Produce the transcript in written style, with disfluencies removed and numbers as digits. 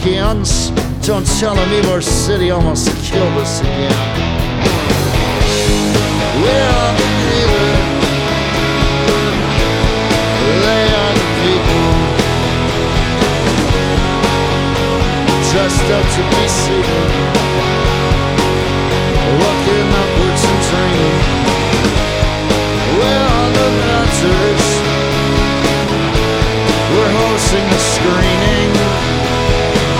weekends. Don't tell him Ybor City almost killed us again. We're here. They are the people dressed up to be seen.